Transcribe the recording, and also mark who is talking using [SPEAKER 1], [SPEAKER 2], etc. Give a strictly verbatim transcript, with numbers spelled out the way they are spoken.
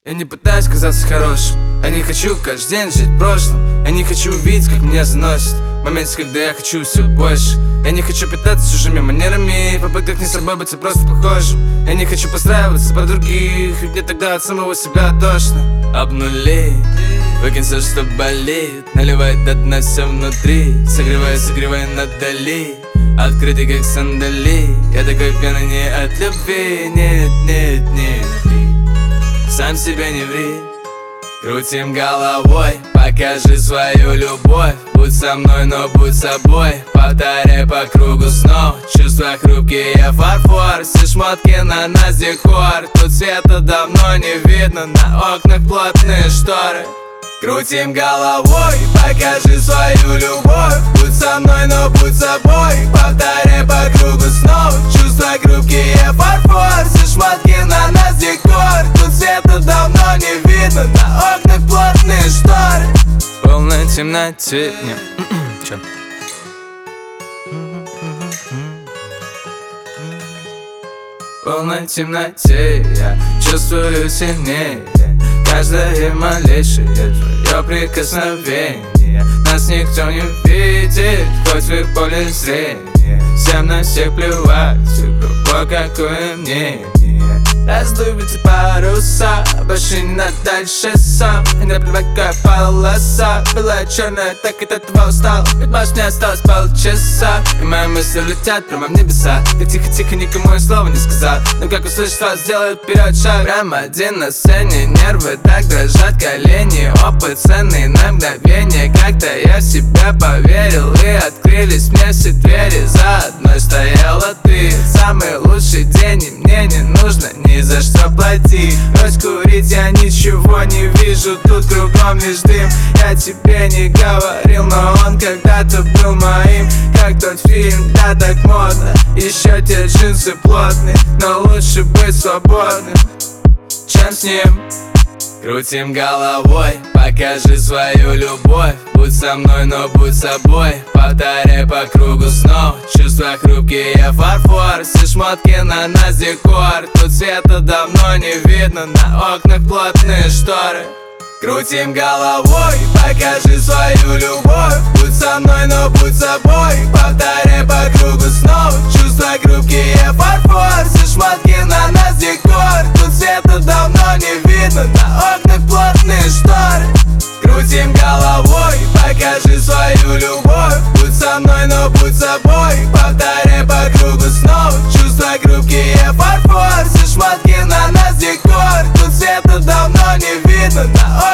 [SPEAKER 1] Я не пытаюсь казаться хорошим, я не хочу каждый день жить прошлым. Я не хочу видеть, как меня заносит в моменте, когда я хочу все больше. Я не хочу питаться чужими манерами, в попытках не с собой быть просто похожим. Я не хочу подстраиваться под других, ведь мне тогда от самого себя тошно. Обнули, выкинь все, что болит, наливай до дна все внутри, согревай, согревай надали, открытый как сандали. Я такой пьяный не от любви, нет, нет, нет. Сам себе не ври, крутим головой, покажи свою любовь. Будь со мной, но будь собой, повторяй по кругу снова. Чувства хрупкие, фарфор, все шмотки на нас декор. Тут света давно не видно, на окнах плотные шторы. Крутим головой, покажи свою любовь. Будь со мной, но будь собой, повторяй по кругу снова. Чувства хрупкие, фарфор, все шмотки на нас декор. Тут света давно не видно, на окнах плотные шторы. В полной темноте, не, чё? В полной темноте я чувствую сильнее каждое малейшее твое прикосновение. Нас никто не видит, хоть в их поле зрения. Всем на всех плевать, у кого какое мнение. Раздувайте паруса, больше не надо дальше сам. И наплевать, какая полоса, была черная, так от этого устал. Ведь больше не осталось полчаса, и мои мысли летят прямо в небеса. Так тихо-тихо, никому я слова не сказал, но как услышать вас, сделают вперед шаг. Прям один на сцене, нервы так дрожат, колени. Опыт ценный на мгновение, как-то я в себя поверил, и открылись мне все двери. За одной стояла ты, самый лучший день, и мне не нужно ни за что платить. Брось курить, я ничего не вижу, тут кругом лишь дым. Я тебе не говорил, но он когда-то был моим. Как тот фильм, да, так модно. Еще те джинсы плотные, но лучше быть свободным, чем с ним. Крутим головой, покажи свою любовь. Будь со мной, но будь собой, повторяй по кругу снова. Чувства хрупкие, фарфор, все шмотки на нас декор. Тут света давно не видно, на окнах плотные шторы. Крутим головой, покажи свою любовь. Будь со мной, но будь собой, повторяй по кругу снова. Чувства хрупкие, фарфор, все шмотки на нас декор. Тут света давно не видно, на окнах плотные шторы. Крутим головой, покажи свою любовь. Будь со мной, но будь собой, повторяй по кругу снова. Чувства хрупкие, фарфор, все шмотки на нас декор. Тут света давно не видно, на